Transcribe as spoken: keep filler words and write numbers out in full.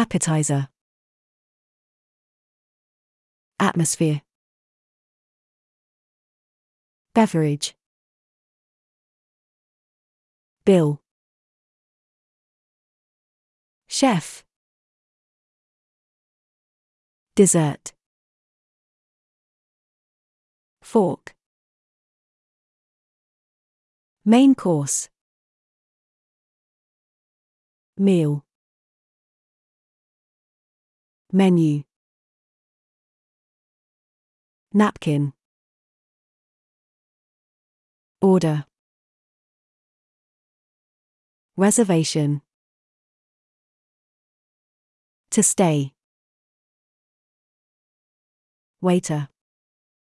Appetizer. Atmosphere. Beverage. Bill. Chef. Dessert. Fork. Main course. Meal. Menu. Napkin. Order. Reservation. To stay. Waiter.